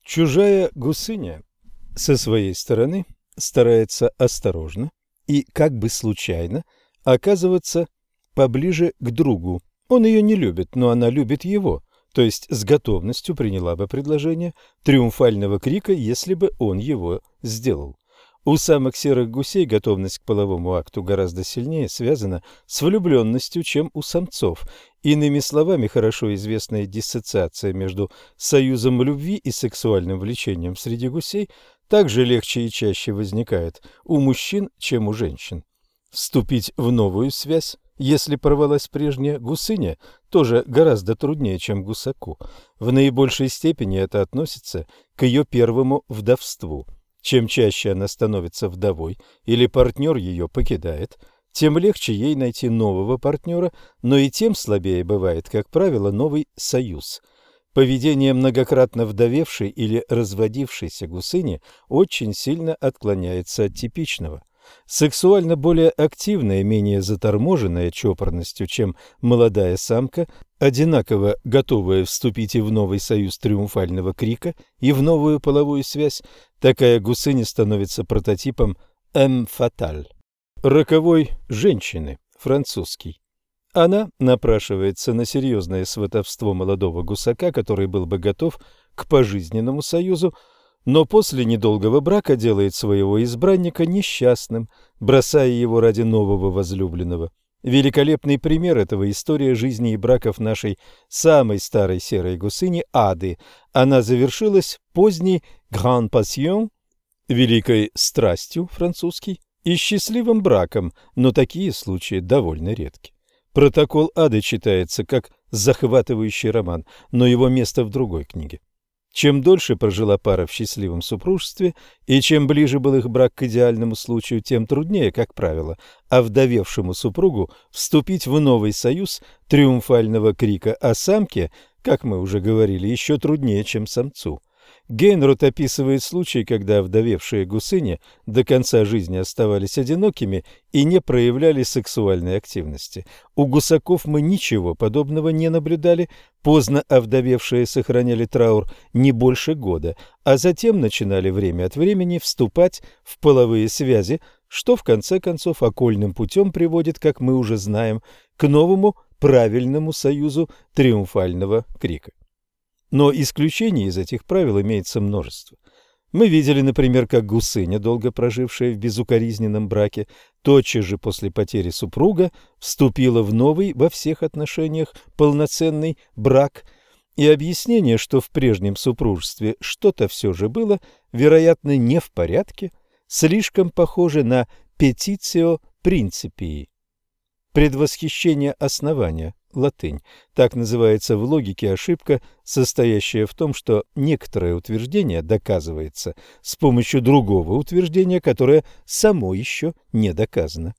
Чужая гусыня со своей стороны старается осторожно и как бы случайно оказываться поближе к другу. Он ее не любит, но она любит его, то есть с готовностью приняла бы предложение триумфального крика, если бы он его сделал. У самых серых гусей готовность к половому акту гораздо сильнее связана с влюбленностью, чем у самцов. Иными словами, хорошо известная диссоциация между союзом любви и сексуальным влечением среди гусей также легче и чаще возникает у мужчин, чем у женщин. Вступить в новую связь, если порвалась прежняя гусыня, тоже гораздо труднее, чем гусаку. В наибольшей степени это относится к ее первому вдовству. Чем чаще она становится вдовой или партнер ее покидает, тем легче ей найти нового партнера, но и тем слабее бывает, как правило, новый союз. Поведение многократно вдовевшей или разводившейся гусыни очень сильно отклоняется от типичного. Сексуально более активная, менее заторможенная чопорностью, чем молодая самка, одинаково готовая вступить и в новый союз триумфального крика, и в новую половую связь, такая гусыня становится прототипом «эм фаталь» – роковой женщины, французский. Она напрашивается на серьезное сватовство молодого гусака, который был бы готов к пожизненному союзу, но после недолгого брака делает своего избранника несчастным, бросая его ради нового возлюбленного. Великолепный пример этого – история жизни и браков нашей самой старой серой гусыни Ады. Она завершилась поздней «Grand Passion» – великой страстью, французский, и счастливым браком, но такие случаи довольно редки. Протокол Ады читается как захватывающий роман, но его место в другой книге. Чем дольше прожила пара в счастливом супружестве, и чем ближе был их брак к идеальному случаю, тем труднее, как правило, овдовевшему супругу вступить в новый союз триумфального крика, а самке, как мы уже говорили, еще труднее, чем самцу. Гейнрут описывает случай, когда овдовевшие гусыни до конца жизни оставались одинокими и не проявляли сексуальной активности. У гусаков мы ничего подобного не наблюдали, поздно овдовевшие сохраняли траур не больше года, а затем начинали время от времени вступать в половые связи, что в конце концов окольным путем приводит, как мы уже знаем, к новому правильному союзу триумфального крика. Но исключений из этих правил имеется множество. Мы видели, например, как гусыня, долго прожившая в безукоризненном браке, тотчас же после потери супруга вступила в новый во всех отношениях полноценный брак, и объяснение, что в прежнем супружестве что-то все же было, вероятно, не в порядке, слишком похоже на «petitio principii» – предвосхищение основания. Латынь. Так называется в логике ошибка, состоящая в том, что некоторое утверждение доказывается с помощью другого утверждения, которое само еще не доказано.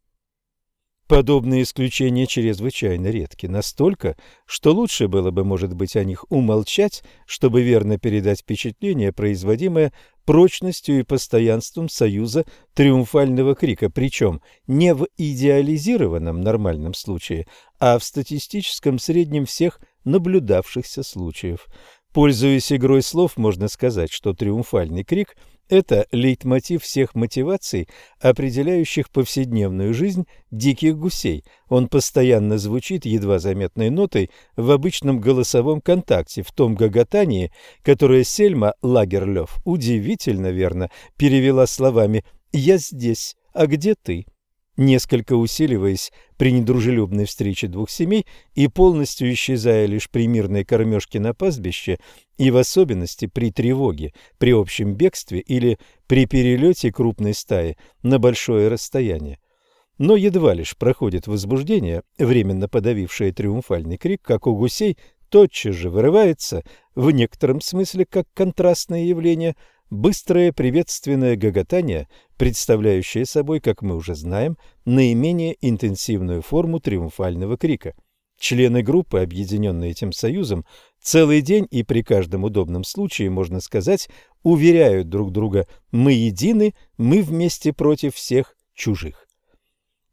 Подобные исключения чрезвычайно редки, настолько, что лучше было бы, может быть, о них умолчать, чтобы верно передать впечатление, производимое прочностью и постоянством союза триумфального крика, причем не в идеализированном нормальном случае, а в статистическом среднем всех наблюдавшихся случаев. Пользуясь игрой слов, можно сказать, что триумфальный крик – это лейтмотив всех мотиваций, определяющих повседневную жизнь диких гусей. Он постоянно звучит едва заметной нотой в обычном голосовом контакте, в том гоготании, которое Сельма Лагерлёв удивительно верно перевела словами «Я здесь, а где ты?», несколько усиливаясь при недружелюбной встрече двух семей и полностью исчезая лишь при мирной кормежке на пастбище и в особенности при тревоге, при общем бегстве или при перелете крупной стаи на большое расстояние. Но едва лишь проходит возбуждение, временно подавившее триумфальный крик, как у гусей тотчас же вырывается, в некотором смысле как контрастное явление, быстрое приветственное гоготание, представляющее собой, как мы уже знаем, наименее интенсивную форму триумфального крика. Члены группы, объединенные этим союзом, целый день и при каждом удобном случае, можно сказать, уверяют друг друга: мы едины, мы вместе против всех чужих.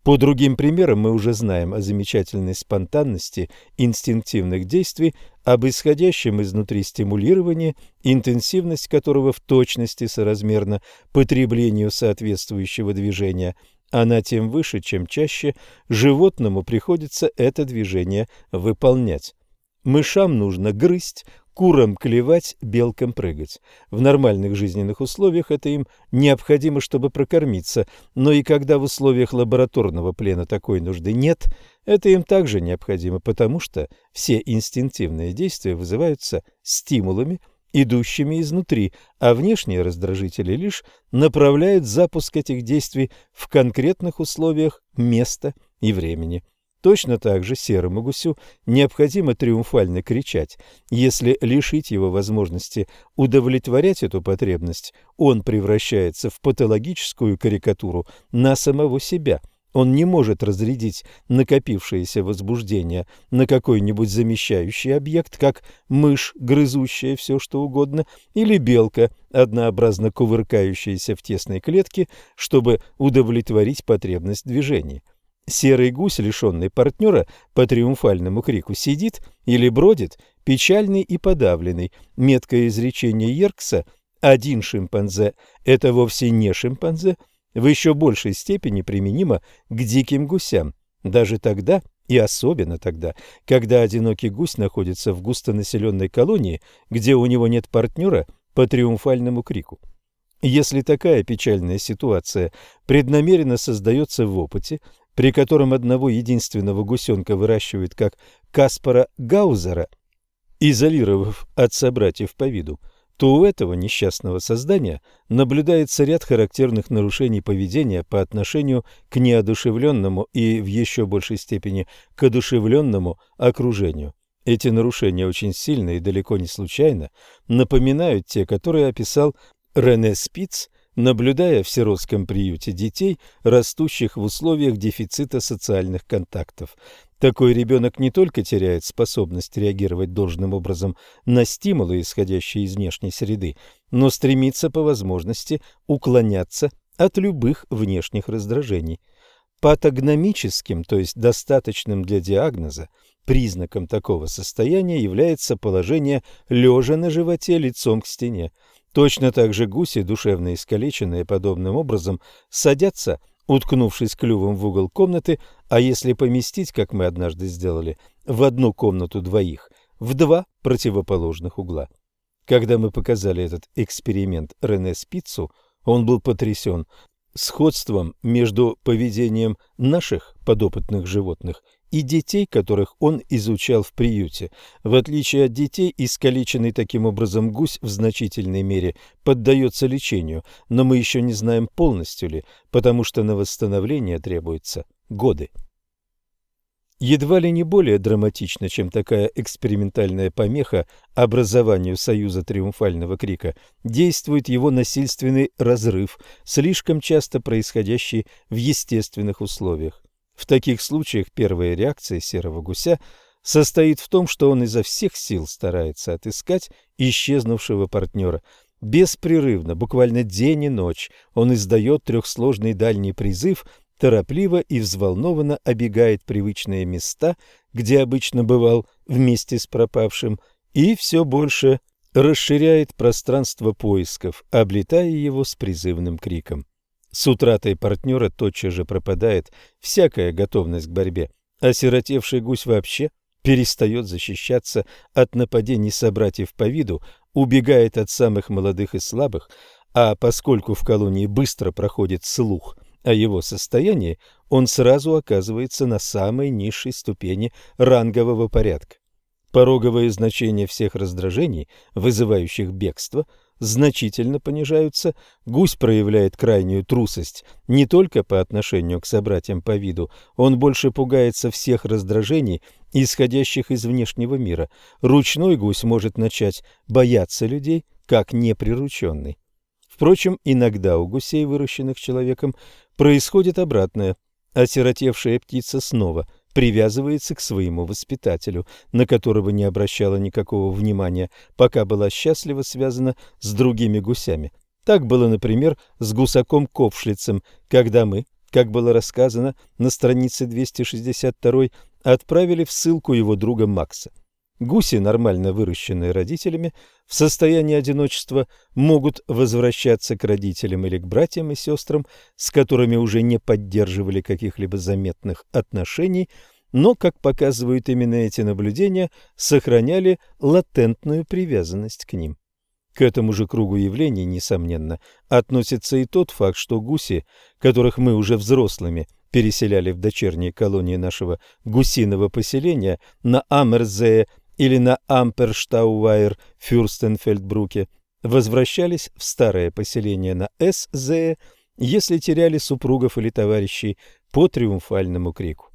По другим примерам мы уже знаем о замечательной спонтанности инстинктивных действий, об исходящем изнутри стимулировании, интенсивность которого в точности соразмерна потреблению соответствующего движения. Она тем выше, чем чаще животному приходится это движение выполнять. Мышам нужно грызть, курам клевать, белкам прыгать. В нормальных жизненных условиях это им необходимо, чтобы прокормиться, но и когда в условиях лабораторного плена такой нужды нет, это им также необходимо, потому что все инстинктивные действия вызываются стимулами, идущими изнутри, а внешние раздражители лишь направляют запуск этих действий в конкретных условиях места и времени. Точно так же серому гусю необходимо триумфально кричать. Если лишить его возможности удовлетворять эту потребность, он превращается в патологическую карикатуру на самого себя. Он не может разрядить накопившееся возбуждение на какой-нибудь замещающий объект, как мышь, грызущая все что угодно, или белка, однообразно кувыркающаяся в тесной клетке, чтобы удовлетворить потребность движения. Серый гусь, лишенный партнера по триумфальному крику, сидит или бродит, печальный и подавленный. Меткое изречение Йеркса «один шимпанзе – это вовсе не шимпанзе» в еще большей степени применимо к диким гусям, даже тогда и особенно тогда, когда одинокий гусь находится в густонаселенной колонии, где у него нет партнера по триумфальному крику. Если такая печальная ситуация преднамеренно создается в опыте, при котором одного единственного гусенка выращивают как Каспара Гаузера, изолировав от собратьев по виду, то у этого несчастного создания наблюдается ряд характерных нарушений поведения по отношению к неодушевленному и в еще большей степени к одушевленному окружению. Эти нарушения очень сильно и далеко не случайно напоминают те, которые описал Рене Спиц, наблюдая в сиротском приюте детей, растущих в условиях дефицита социальных контактов. Такой ребенок не только теряет способность реагировать должным образом на стимулы, исходящие из внешней среды, но стремится по возможности уклоняться от любых внешних раздражений. Патогномическим, то есть достаточным для диагноза, признаком такого состояния является положение лежа на животе лицом к стене. Точно так же гуси, душевно искалеченные подобным образом, садятся, уткнувшись клювом в угол комнаты, а если поместить, как мы однажды сделали, в одну комнату двоих, в два противоположных угла. Когда мы показали этот эксперимент Рене Спицу, он был потрясен сходством между поведением наших подопытных животных и детей, которых он изучал в приюте. В отличие от детей, искалеченный таким образом гусь в значительной мере поддается лечению, но мы еще не знаем, полностью ли, потому что на восстановление требуются годы. Едва ли не более драматично, чем такая экспериментальная помеха образованию союза триумфального крика, действует его насильственный разрыв, слишком часто происходящий в естественных условиях. В таких случаях первая реакция серого гуся состоит в том, что он изо всех сил старается отыскать исчезнувшего партнера. Беспрерывно, буквально день и ночь, он издает трехсложный дальний призыв, торопливо и взволнованно обегает привычные места, где обычно бывал вместе с пропавшим, и все больше расширяет пространство поисков, облетая его с призывным криком. С утратой партнера тотчас же пропадает всякая готовность к борьбе. Осиротевший гусь вообще перестает защищаться от нападений собратьев по виду, убегает от самых молодых и слабых, а поскольку в колонии быстро проходит слух о его состоянии, он сразу оказывается на самой низшей ступени рангового порядка. Пороговые значения всех раздражений, вызывающих бегство, значительно понижаются, гусь проявляет крайнюю трусость не только по отношению к собратьям по виду, он больше пугается всех раздражений, исходящих из внешнего мира. Ручной гусь может начать бояться людей, как неприрученный. Впрочем, иногда у гусей, выращенных человеком, происходит обратное. Осиротевшая птица снова привязывается к своему воспитателю, на которого не обращала никакого внимания, пока была счастливо связана с другими гусями. Так было, например, с гусаком Ковшлицем, когда мы как было рассказано на странице 262, отправили в ссылку его друга Макса. Гуси, нормально выращенные родителями, в состоянии одиночества могут возвращаться к родителям или к братьям и сестрам, с которыми уже не поддерживали каких-либо заметных отношений, но, как показывают именно эти наблюдения, сохраняли латентную привязанность к ним. К этому же кругу явлений, несомненно, относится и тот факт, что гуси, которых мы уже взрослыми переселяли в дочерние колонии нашего гусиного поселения на Аммерзее или на Амперштауайр Фюрстенфельдбруке, возвращались в старое поселение на Эсзее, если теряли супругов или товарищей по триумфальному крику.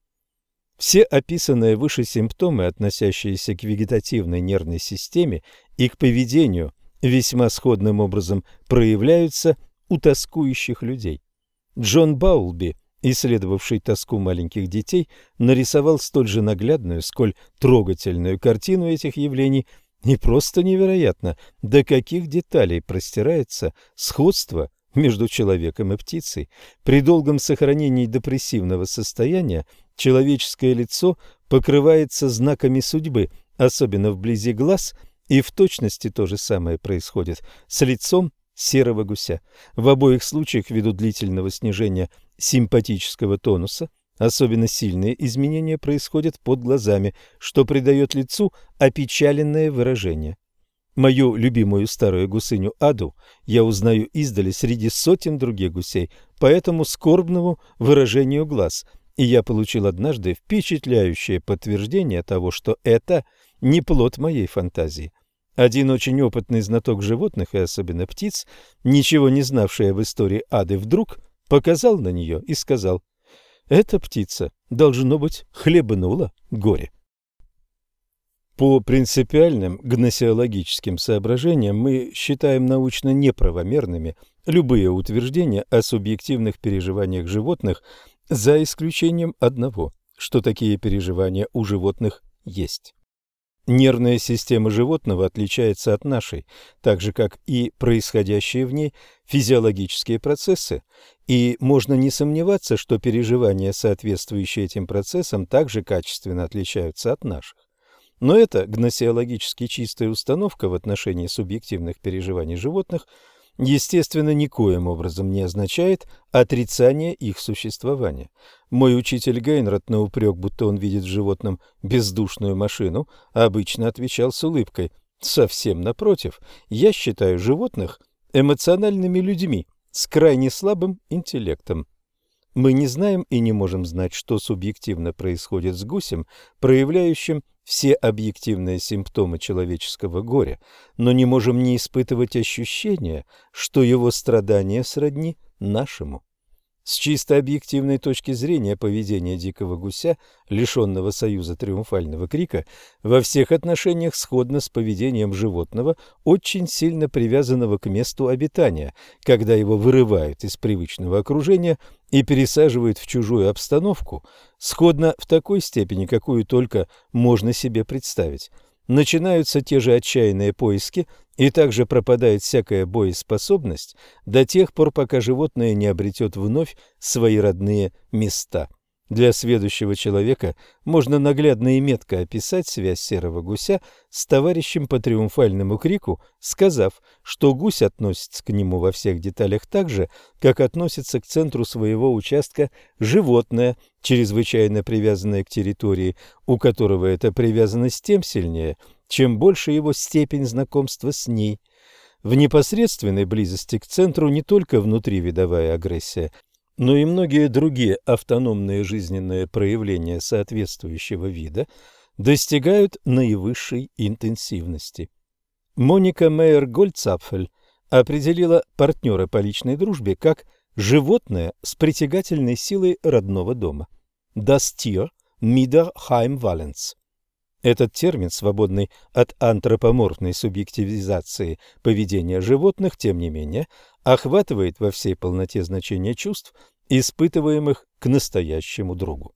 Все описанные выше симптомы, относящиеся к вегетативной нервной системе и к поведению, весьма сходным образом проявляются у тоскующих людей. Джон Баулби, исследовавший тоску маленьких детей, нарисовал столь же наглядную, сколь трогательную картину этих явлений, и просто невероятно, до каких деталей простирается сходство между человеком и птицей. При долгом сохранении депрессивного состояния человеческое лицо покрывается знаками судьбы, особенно вблизи глаз, и в точности то же самое происходит с лицом серого гуся. В обоих случаях ввиду длительного снижения симпатического тонуса особенно сильные изменения происходят под глазами, что придает лицу опечаленное выражение. Мою любимую старую гусыню Аду я узнаю издали среди сотен других гусей по этому скорбному выражению глаз, и я получил однажды впечатляющее подтверждение того, что это не плод моей фантазии. Один очень опытный знаток животных, и особенно птиц, ничего не знавший об истории Ады, вдруг показал на нее и сказал: «Эта птица, должно быть, хлебнула горе». По принципиальным гносеологическим соображениям мы считаем научно неправомерными любые утверждения о субъективных переживаниях животных, за исключением одного, что такие переживания у животных есть. Нервная система животного отличается от нашей, так же, как и происходящие в ней физиологические процессы, и можно не сомневаться, что переживания, соответствующие этим процессам, также качественно отличаются от наших. Но эта гносеологически чистая установка в отношении субъективных переживаний животных, естественно, никоим образом не означает отрицание их существования. Мой учитель Гейнрад на упрек, будто он видит в животном бездушную машину, обычно отвечал с улыбкой: «Совсем напротив, я считаю животных эмоциональными людьми с крайне слабым интеллектом». Мы не знаем и не можем знать, что субъективно происходит с гусем, проявляющим все объективные симптомы человеческого горя, но не можем не испытывать ощущения, что его страдания сродни нашему. С чисто объективной точки зрения поведение дикого гуся, лишенного союза триумфального крика, во всех отношениях сходно с поведением животного, очень сильно привязанного к месту обитания, когда его вырывают из привычного окружения и пересаживают в чужую обстановку, сходно в такой степени, какую только можно себе представить. Начинаются те же отчаянные поиски, и также пропадает всякая боеспособность до тех пор, пока животное не обретет вновь свои родные места. Для сведущего человека можно наглядно и метко описать связь серого гуся с товарищем по триумфальному крику, сказав, что гусь относится к нему во всех деталях так же, как относится к центру своего участка животное, чрезвычайно привязанное к территории, у которого эта привязанность тем сильнее, чем больше его степень знакомства с ней. В непосредственной близости к центру не только внутривидовая агрессия, но и многие другие автономные жизненные проявления соответствующего вида достигают наивысшей интенсивности. Моника Мейер-Гольцапфель определила партнера по личной дружбе как животное с притягательной силой родного дома. Das Tier mit der Heimvalenz. Этот термин, свободный от антропоморфной субъективизации поведения животных, тем не менее, охватывает во всей полноте значения чувств, испытываемых к настоящему другу.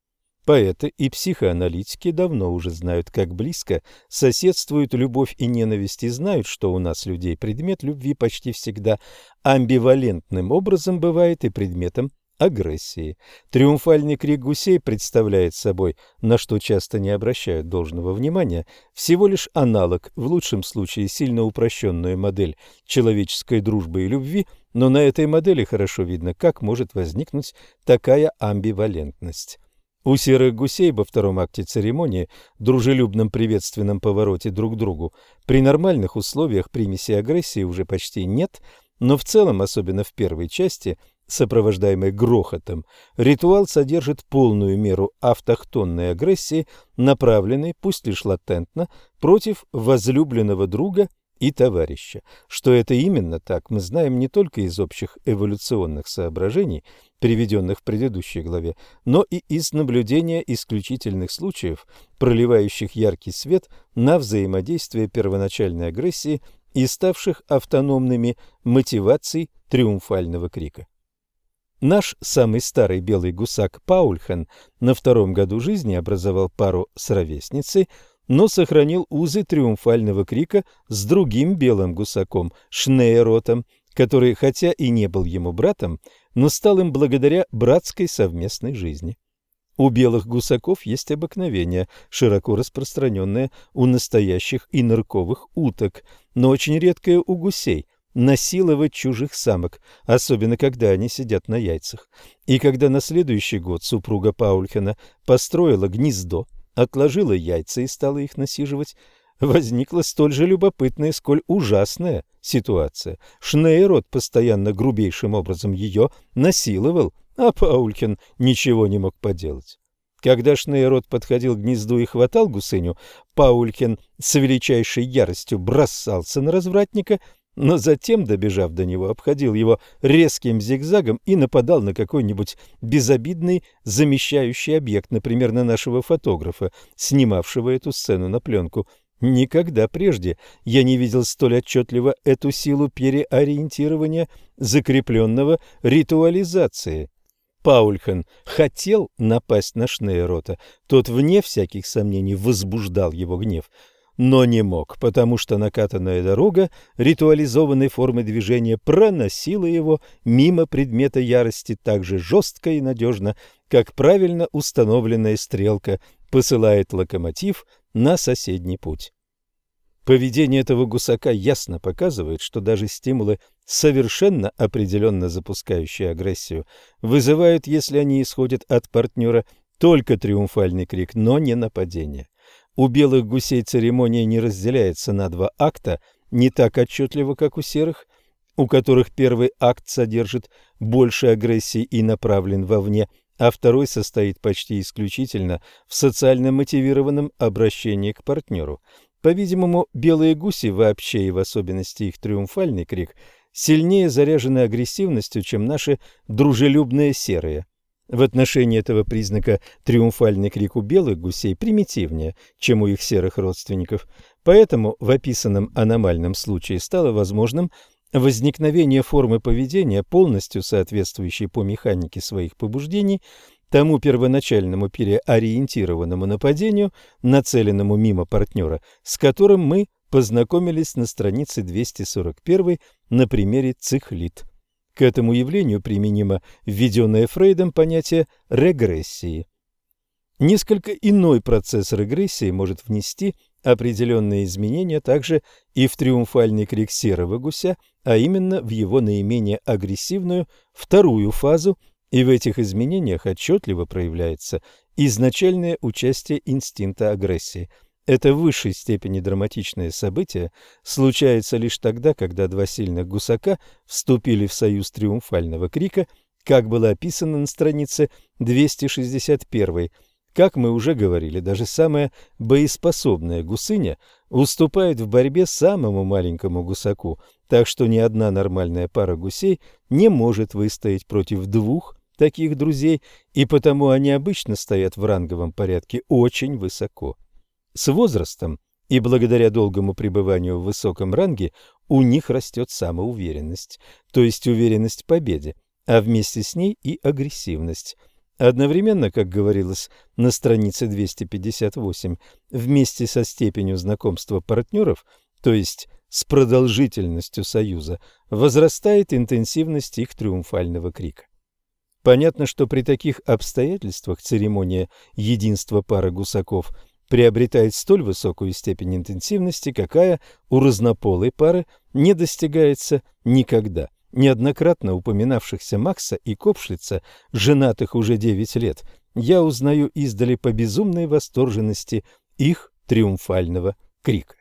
Поэты и психоаналитики давно уже знают, как близко соседствуют любовь и ненависть, и знают, что у нас, людей, предмет любви почти всегда амбивалентным образом бывает и предметом агрессии. Триумфальный крик гусей представляет собой, на что часто не обращают должного внимания, всего лишь аналог, в лучшем случае сильно упрощенную модель человеческой дружбы и любви, но на этой модели хорошо видно, как может возникнуть такая амбивалентность. У серых гусей во втором акте церемонии, дружелюбном приветственном повороте друг к другу, при нормальных условиях примеси агрессии уже почти нет, но в целом, особенно в первой части, сопровождаемой грохотом, ритуал содержит полную меру автохтонной агрессии, направленной, пусть лишь латентно, против возлюбленного друга и товарища. Что это именно так, мы знаем не только из общих эволюционных соображений, приведенных в предыдущей главе, но и из наблюдения исключительных случаев, проливающих яркий свет на взаимодействие первоначальной агрессии и ставших автономными мотиваций триумфального крика. Наш самый старый белый гусак Паульхан на втором году жизни образовал пару с ровесницей, но сохранил узы триумфального крика с другим белым гусаком Шнейротом, который, хотя и не был ему братом, но стал им благодаря братской совместной жизни. У белых гусаков есть обыкновение, широко распространенное у настоящих и нырковых уток, но очень редкое у гусей – насиловать чужих самок, особенно когда они сидят на яйцах. И когда на следующий год супруга Паульхена построила гнездо, отложила яйца и стала их насиживать, возникла столь же любопытная, сколь ужасная ситуация. Шнейрот постоянно грубейшим образом ее насиловал, а Паульхен ничего не мог поделать. Когда Шнейрот подходил к гнезду и хватал гусыню, Паульхен с величайшей яростью бросался на развратника, но затем, добежав до него, обходил его резким зигзагом и нападал на какой-нибудь безобидный замещающий объект, например, на нашего фотографа, снимавшего эту сцену на пленку. Никогда прежде я не видел столь отчетливо эту силу переориентирования, закрепленного ритуализацией. Паульхан хотел напасть на Шнейрота, тот, вне всяких сомнений, возбуждал его гнев, но не мог, потому что накатанная дорога ритуализованной формы движения проносила его мимо предмета ярости так же жестко и надежно, как правильно установленная стрелка посылает локомотив на соседний путь. Поведение этого гусака ясно показывает, что даже стимулы, совершенно определенно запускающие агрессию, вызывают, если они исходят от партнера, только триумфальный крик, но не нападение. У белых гусей церемония не разделяется на два акта, не так отчетливо, как у серых, у которых первый акт содержит больше агрессии и направлен вовне, а второй состоит почти исключительно в социально мотивированном обращении к партнеру. По-видимому, белые гуси, вообще и в особенности их триумфальный крик, сильнее заряжены агрессивностью, чем наши дружелюбные серые. В отношении этого признака триумфальный крик у белых гусей примитивнее, чем у их серых родственников. Поэтому в описанном аномальном случае стало возможным возникновение формы поведения, полностью соответствующей по механике своих побуждений тому первоначальному переориентированному нападению, нацеленному мимо партнера, с которым мы познакомились на странице 241 на примере цихлит. К этому явлению применимо введенное Фрейдом понятие регрессии. Несколько иной процесс регрессии может внести определенные изменения также и в триумфальный крик серого гуся, а именно в его наименее агрессивную вторую фазу, и в этих изменениях отчетливо проявляется изначальное участие инстинкта агрессии. Это в высшей степени драматичное событие случается лишь тогда, когда два сильных гусака вступили в союз триумфального крика, как было описано на странице 261. Как мы уже говорили, даже самая боеспособная гусыня уступает в борьбе самому маленькому гусаку, так что ни одна нормальная пара гусей не может выстоять против двух таких друзей, и потому они обычно стоят в ранговом порядке очень высоко. С возрастом и благодаря долгому пребыванию в высоком ранге у них растет самоуверенность, то есть уверенность в победе, а вместе с ней и агрессивность. Одновременно, как говорилось на странице 258, вместе со степенью знакомства партнеров, то есть с продолжительностью союза, возрастает интенсивность их триумфального крика. Понятно, что при таких обстоятельствах церемония единства пары гусаков приобретает столь высокую степень интенсивности, какая у разнополой пары не достигается никогда. Неоднократно упоминавшихся Макса и Копшлица, женатых уже 9 лет, я узнаю издали по безумной восторженности их триумфального крика.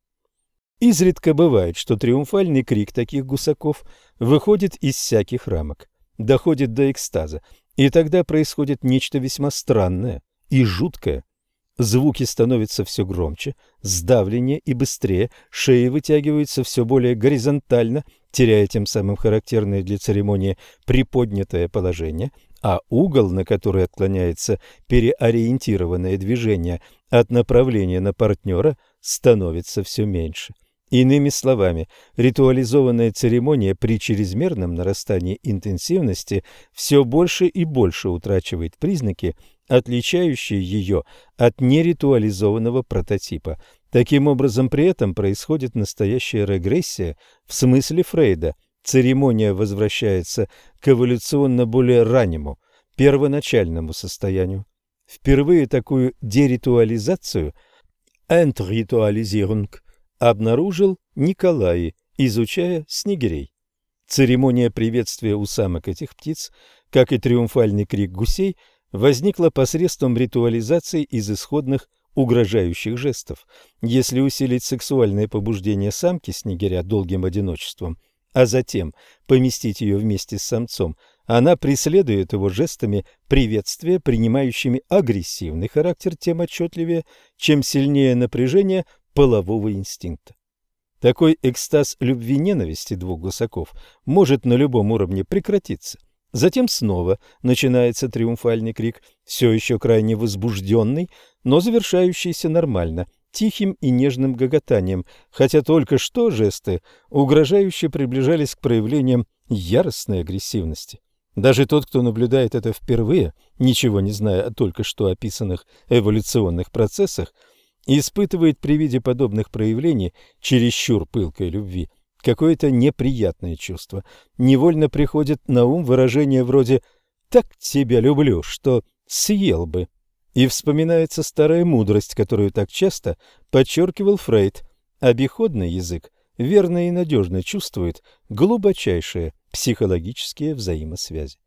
Изредка бывает, что триумфальный крик таких гусаков выходит из всяких рамок, доходит до экстаза, и тогда происходит нечто весьма странное и жуткое. Звуки становятся все громче, сдавленнее и быстрее, шеи вытягиваются все более горизонтально, теряя тем самым характерное для церемонии приподнятое положение, а угол, на который отклоняется переориентированное движение от направления на партнера, становится все меньше. Иными словами, ритуализованная церемония при чрезмерном нарастании интенсивности все больше и больше утрачивает признаки, отличающие ее от неритуализованного прототипа. Таким образом, при этом происходит настоящая регрессия в смысле Фрейда. Церемония возвращается к эволюционно более раннему, первоначальному состоянию. Впервые такую деритуализацию, Entritualisierung, обнаружил Николай, изучая снегирей. Церемония приветствия у самок этих птиц, как и триумфальный крик гусей, возникла посредством ритуализации из исходных угрожающих жестов. Если усилить сексуальное побуждение самки снегиря долгим одиночеством, а затем поместить ее вместе с самцом, она преследует его жестами приветствия, принимающими агрессивный характер тем отчетливее, чем сильнее напряжение полового инстинкта. Такой экстаз любви-ненависти двух гусаков может на любом уровне прекратиться. Затем снова начинается триумфальный крик, все еще крайне возбужденный, но завершающийся нормально, тихим и нежным гоготанием, хотя только что жесты угрожающе приближались к проявлениям яростной агрессивности. Даже тот, кто наблюдает это впервые, ничего не зная о только что описанных эволюционных процессах, испытывает при виде подобных проявлений чересчур пылкой любви какое-то неприятное чувство. Невольно приходит на ум выражение вроде «так тебя люблю, что съел бы». И вспоминается старая мудрость, которую так часто подчеркивал Фрейд. Обиходный язык верно и надежно чувствует глубочайшие психологические взаимосвязи.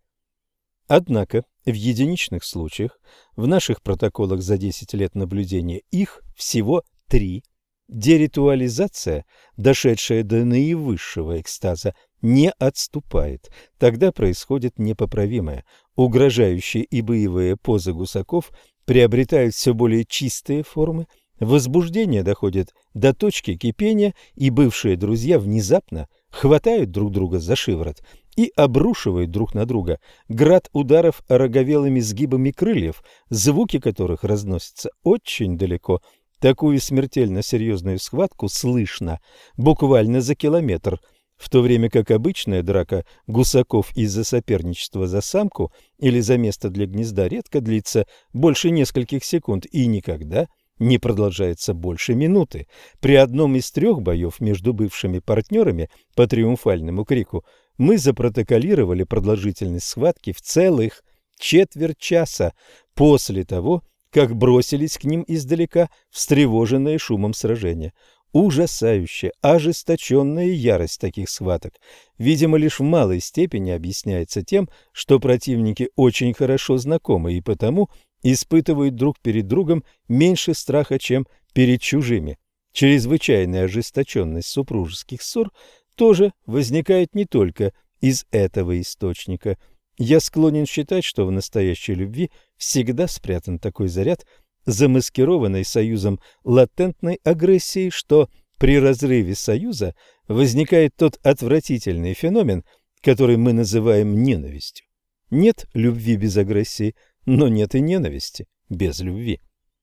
Однако в единичных случаях, в наших протоколах за 10 лет наблюдения их всего 3, деритуализация, дошедшая до наивысшего экстаза, не отступает. Тогда происходит непоправимое. Угрожающие и боевые позы гусаков приобретают все более чистые формы, возбуждение доходит до точки кипения, и бывшие друзья внезапно хватают друг друга за шиворот и обрушивают друг на друга град ударов ороговелыми сгибами крыльев, звуки которых разносятся очень далеко. Такую смертельно серьезную схватку слышно буквально за километр, в то время как обычная драка гусаков из-за соперничества за самку или за место для гнезда редко длится больше нескольких секунд и никогда не продолжается больше минуты. При одном из 3 боев между бывшими партнерами по триумфальному крику мы запротоколировали продолжительность схватки в целых четверть часа после того, как бросились к ним издалека, встревоженные шумом сражения. Ужасающая, ожесточенная ярость таких схваток, видимо, лишь в малой степени объясняется тем, что противники очень хорошо знакомы и потому испытывают друг перед другом меньше страха, чем перед чужими. Чрезвычайная ожесточенность супружеских ссор тоже возникает не только из этого источника. Я склонен считать, что в настоящей любви всегда спрятан такой заряд, замаскированный союзом латентной агрессии, что при разрыве союза возникает тот отвратительный феномен, который мы называем ненавистью. Нет любви без агрессии, но нет и ненависти без любви.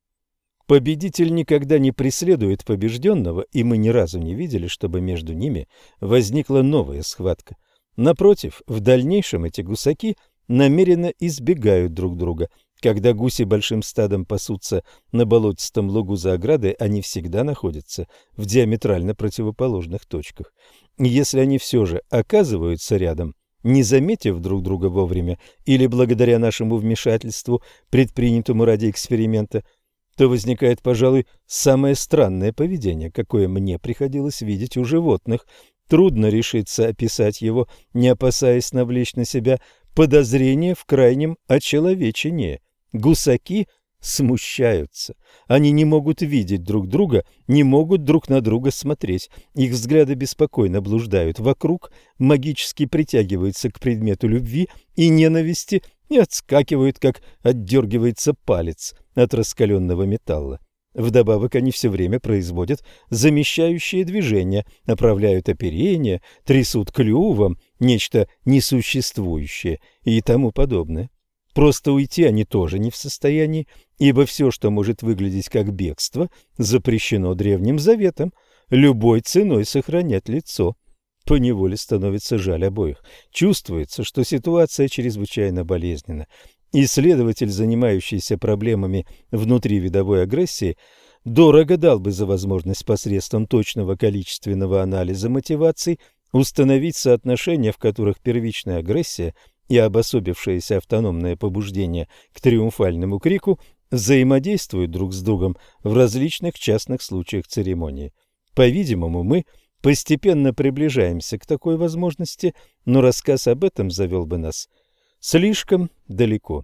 Победитель никогда не преследует побежденного, и мы ни разу не видели, чтобы между ними возникла новая схватка. Напротив, в дальнейшем эти гусаки намеренно избегают друг друга. Когда гуси большим стадом пасутся на болотистом лугу за оградой, они всегда находятся в диаметрально противоположных точках. Если они все же оказываются рядом, не заметив друг друга вовремя или благодаря нашему вмешательству, предпринятому ради эксперимента, то возникает, пожалуй, самое странное поведение, какое мне приходилось видеть у животных. Трудно решиться описать его, не опасаясь навлечь на себя подозрение в крайнем очеловечении. Гусаки смущаются. Они не могут видеть друг друга, не могут друг на друга смотреть. Их взгляды беспокойно блуждают вокруг, магически притягиваются к предмету любви и ненависти и отскакивают, как отдергивается палец от раскаленного металла. Вдобавок они все время производят замещающие движения, направляют оперение, трясут клювом, нечто несуществующее и тому подобное. Просто уйти они тоже не в состоянии, ибо все, что может выглядеть как бегство, запрещено Древним Заветом, любой ценой сохранять лицо. Поневоле становится жаль обоих. Чувствуется, что ситуация чрезвычайно болезненна. Исследователь, занимающийся проблемами внутривидовой агрессии, дорого дал бы за возможность посредством точного количественного анализа мотиваций установить соотношения, в которых первичная агрессия и обособившееся автономное побуждение к триумфальному крику взаимодействуют друг с другом в различных частных случаях церемонии. По-видимому, мы постепенно приближаемся к такой возможности, но рассказ об этом завел бы нас слишком далеко.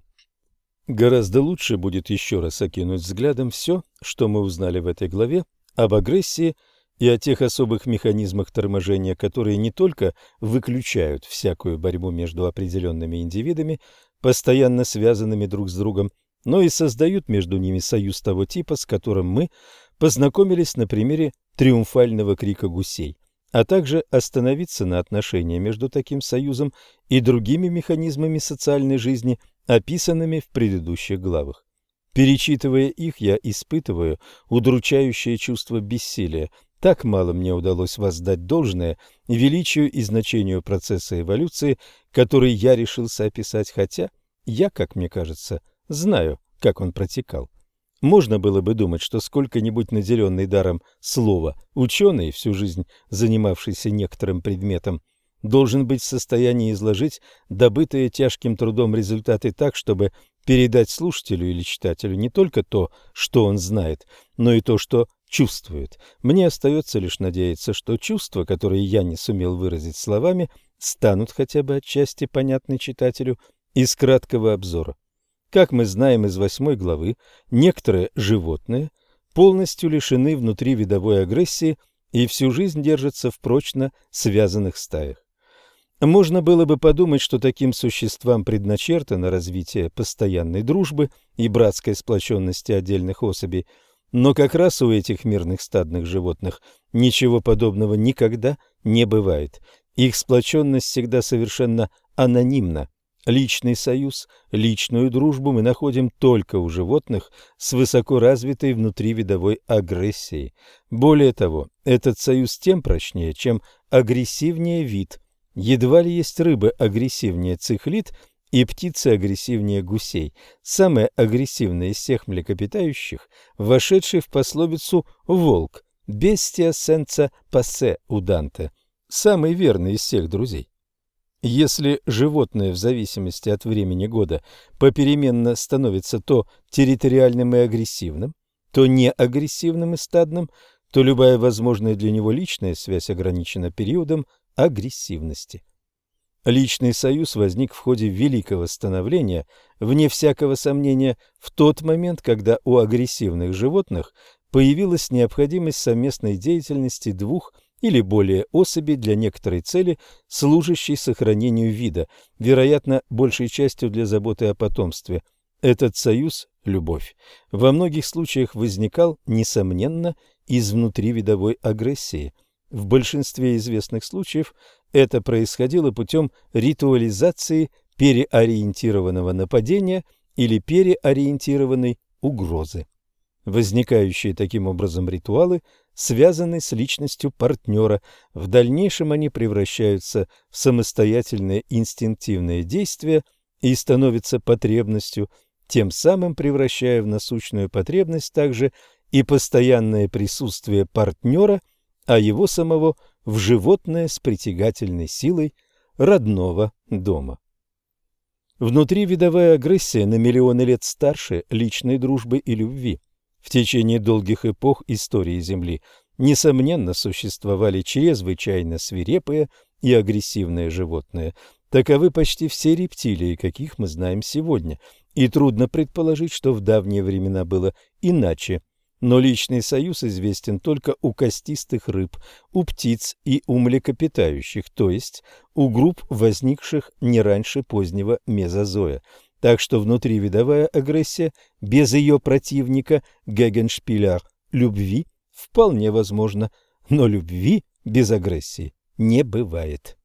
Гораздо лучше будет еще раз окинуть взглядом все, что мы узнали в этой главе об агрессии и о тех особых механизмах торможения, которые не только выключают всякую борьбу между определенными индивидами, постоянно связанными друг с другом, но и создают между ними союз того типа, с которым мы познакомились на примере триумфального крика гусей, а также остановиться на отношении между таким союзом и другими механизмами социальной жизни, описанными в предыдущих главах. Перечитывая их, я испытываю удручающее чувство бессилия. Так мало мне удалось воздать должное величию и значению процесса эволюции, который я решился описать, хотя я, как мне кажется, знаю, как он протекал. Можно было бы думать, что сколько-нибудь наделенный даром слова ученый, всю жизнь занимавшийся некоторым предметом, должен быть в состоянии изложить добытые тяжким трудом результаты так, чтобы передать слушателю или читателю не только то, что он знает, но и то, что чувствует. Мне остается лишь надеяться, что чувства, которые я не сумел выразить словами, станут хотя бы отчасти понятны читателю из краткого обзора. Как мы знаем из 8 главы, некоторые животные полностью лишены внутривидовой агрессии и всю жизнь держатся в прочно связанных стаях. Можно было бы подумать, что таким существам предначертано развитие постоянной дружбы и братской сплоченности отдельных особей, но как раз у этих мирных стадных животных ничего подобного никогда не бывает. Их сплоченность всегда совершенно анонимна. Личный союз, личную дружбу мы находим только у животных с высоко развитой внутривидовой агрессией. Более того, этот союз тем прочнее, чем агрессивнее вид. Едва ли есть рыбы агрессивнее цихлид и птицы агрессивнее гусей. Самые агрессивные из всех млекопитающих, вошедший в пословицу «волк» «bestia senza posse» у Данте, самый верный из всех друзей. Если животное в зависимости от времени года попеременно становится то территориальным и агрессивным, то неагрессивным и стадным, то любая возможная для него личная связь ограничена периодом агрессивности. Личный союз возник в ходе Великого становления, вне всякого сомнения, в тот момент, когда у агрессивных животных появилась необходимость совместной деятельности двух или более особей для некоторой цели, служащей сохранению вида, вероятно, большей частью для заботы о потомстве. Этот союз – любовь. Во многих случаях возникал, несомненно, из внутривидовой агрессии. В большинстве известных случаев это происходило путем ритуализации переориентированного нападения или переориентированной угрозы. Возникающие таким образом ритуалы связаны с личностью партнера. В дальнейшем они превращаются в самостоятельные инстинктивные действия и становятся потребностью, тем самым превращая в насущную потребность также и постоянное присутствие партнера, а его самого в животное с притягательной силой родного дома. Внутривидовая агрессия на миллионы лет старше личной дружбы и любви. В течение долгих эпох истории Земли, несомненно, существовали чрезвычайно свирепые и агрессивные животные. Таковы почти все рептилии, каких мы знаем сегодня, и трудно предположить, что в давние времена было иначе. Но личный союз известен только у костистых рыб, у птиц и у млекопитающих, то есть у групп, возникших не раньше позднего мезозоя. Так что внутривидовая агрессия без ее противника, гегеншпиля, любви, вполне возможна, но любви без агрессии не бывает.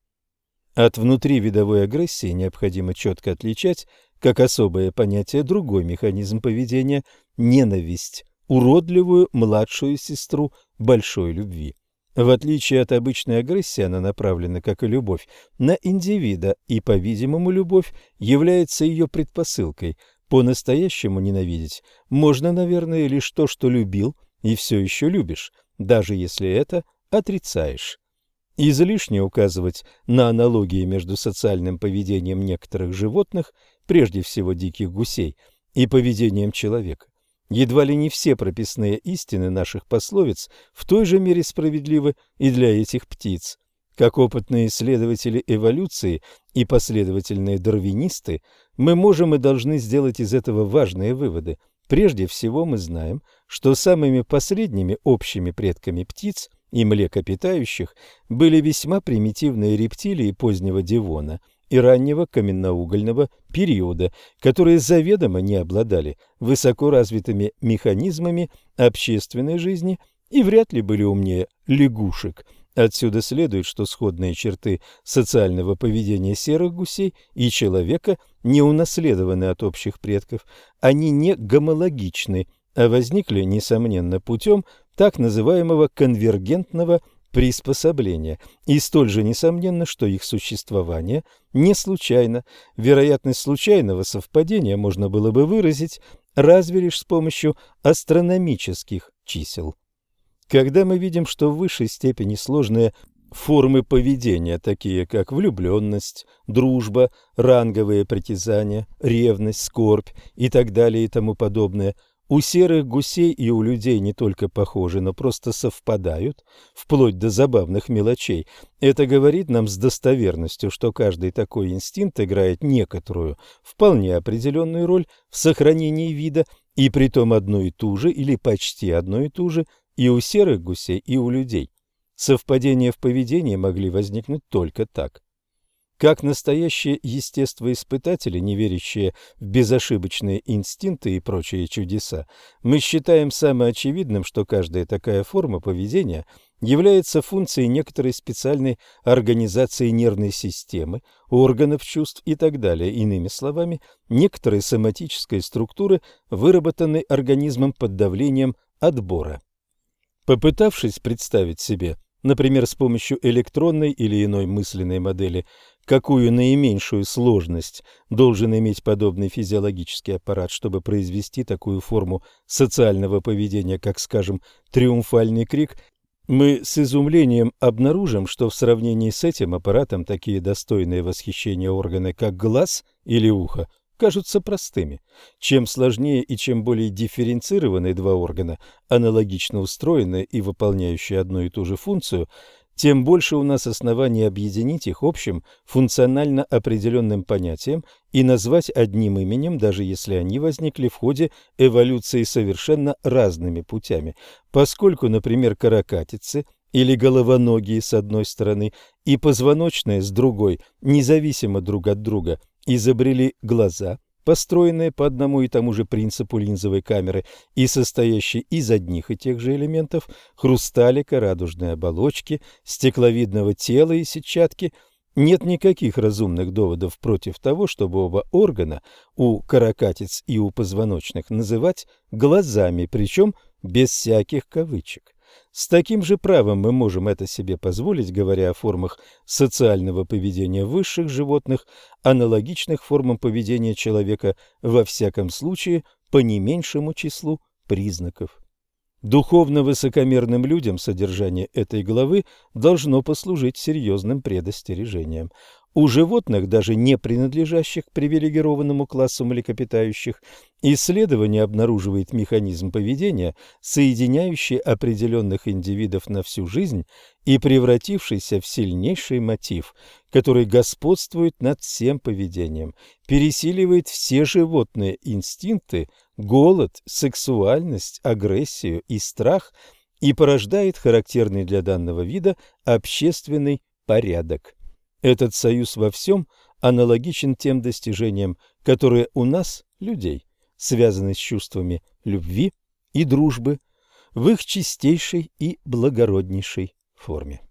От внутривидовой агрессии необходимо четко отличать, как особое понятие, другой механизм поведения – ненависть, уродливую младшую сестру большой любви. В отличие от обычной агрессии, она направлена, как и любовь, на индивида, и, по-видимому, любовь является ее предпосылкой. По-настоящему ненавидеть можно, наверное, лишь то, что любил и все еще любишь, даже если это отрицаешь. Излишне указывать на аналогии между социальным поведением некоторых животных, прежде всего диких гусей, и поведением человека. Едва ли не все прописные истины наших пословиц в той же мере справедливы и для этих птиц. Как опытные исследователи эволюции и последовательные дарвинисты, мы можем и должны сделать из этого важные выводы. Прежде всего мы знаем, что самыми последними общими предками птиц и млекопитающих были весьма примитивные рептилии позднего Девона и раннего каменноугольного периода, которые заведомо не обладали высоко развитыми механизмами общественной жизни и вряд ли были умнее лягушек. Отсюда следует, что сходные черты социального поведения серых гусей и человека не унаследованы от общих предков, они не гомологичны, а возникли, несомненно, путем так называемого конвергентного приспособления, и столь же несомненно, что их существование не случайно. Вероятность случайного совпадения можно было бы выразить разве лишь с помощью астрономических чисел. Когда мы видим, что в высшей степени сложные формы поведения, такие как влюбленность, дружба, ранговые притязания, ревность, скорбь и так далее и тому подобное, у серых гусей и у людей не только похожи, но просто совпадают, вплоть до забавных мелочей. Это говорит нам с достоверностью, что каждый такой инстинкт играет некоторую, вполне определенную роль в сохранении вида, и притом одну и ту же, или почти одну и ту же, и у серых гусей, и у людей. Совпадения в поведении могли возникнуть только так. Как настоящие естествоиспытатели, не верящие в безошибочные инстинкты и прочие чудеса, мы считаем самоочевидным, что каждая такая форма поведения является функцией некоторой специальной организации нервной системы, органов чувств и так далее, иными словами, некоторой соматической структуры, выработанной организмом под давлением отбора. Попытавшись представить себе, например, с помощью электронной или иной мысленной модели, какую наименьшую сложность должен иметь подобный физиологический аппарат, чтобы произвести такую форму социального поведения, как, скажем, триумфальный крик, мы с изумлением обнаружим, что в сравнении с этим аппаратом такие достойные восхищения органы, как глаз или ухо, кажутся простыми. Чем сложнее и чем более дифференцированные два органа, аналогично устроенные и выполняющие одну и ту же функцию, тем больше у нас оснований объединить их общим функционально определенным понятием и назвать одним именем, даже если они возникли в ходе эволюции совершенно разными путями, поскольку, например, каракатицы или головоногие с одной стороны и позвоночные с другой, независимо друг от друга, изобрели глаза, построенные по одному и тому же принципу линзовой камеры и состоящие из одних и тех же элементов хрусталика, радужной оболочки, стекловидного тела и сетчатки, нет никаких разумных доводов против того, чтобы оба органа у каракатиц и у позвоночных называть глазами, причем без всяких кавычек. С таким же правом мы можем это себе позволить, говоря о формах социального поведения высших животных, аналогичных формам поведения человека, во всяком случае, по не меньшему числу признаков. Духовно высокомерным людям содержание этой главы должно послужить серьезным предостережением. У животных, даже не принадлежащих к привилегированному классу млекопитающих, исследование обнаруживает механизм поведения, соединяющий определенных индивидов на всю жизнь и превратившийся в сильнейший мотив, который господствует над всем поведением, пересиливает все животные инстинкты, голод, сексуальность, агрессию и страх и порождает характерный для данного вида общественный порядок. Этот союз во всем аналогичен тем достижениям, которые у нас, людей, связаны с чувствами любви и дружбы в их чистейшей и благороднейшей форме.